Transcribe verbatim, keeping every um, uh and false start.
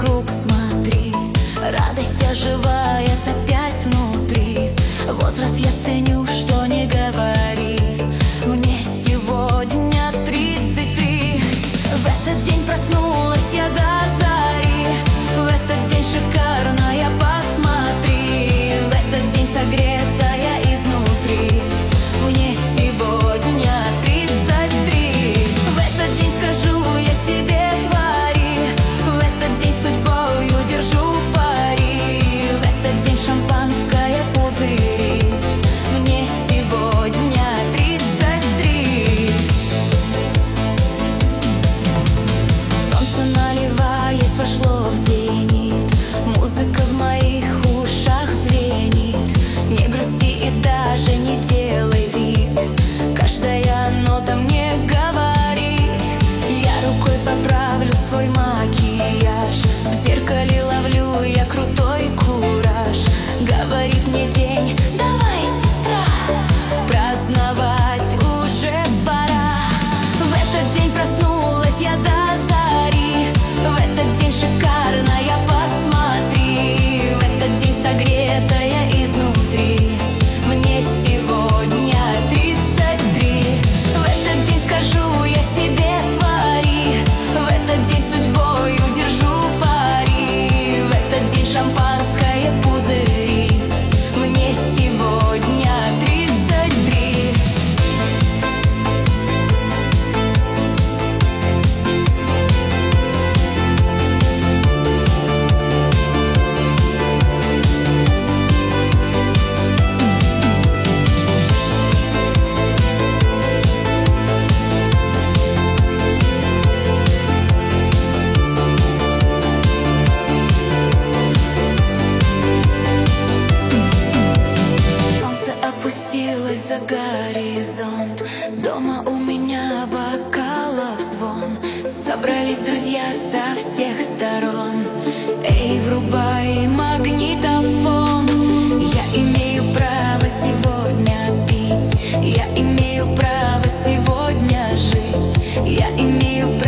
вокруг смотри, радость оживает опять внутри. Возраст я ценю, что не говори. Мне сегодня тридцать три. В этот день проснулась я до зари. В этот день шикарная, посмотри. В этот день согретая изнутри. Мне сегодня тридцать три. В этот день скажу я себе твори. В этот день судьбою держу пари. В этот день шампанское пузыри. Мне сегодня тридцать три. Солнце, наливаясь, вошло в зенит. Музыка в моих ушах звенит. Не грусти и даже не делай вид. Каждая нота мне говорит. Я рукой поправлю свой макияж. В зеркале ловлю я крутой кураж. Говорит мне день: давай, сестра, праздновать уже пора. В этот день проснулась я до зари. В этот день шикарная, посмотри. В этот день согретая изнутри. Мне сегодня тридцать три. В этот день скажу я себе твори. В этот день судьбою держу пари. В этот день шампанское пузыри. Мне сегодня тридцать три. Солнце опустилось за горизонт. Дома у меня бокалов звон. Собрались друзья со всех сторон. Эй, врубай магнитофон. Я имею право сегодня пить. Я имею право сегодня жить. Я имею право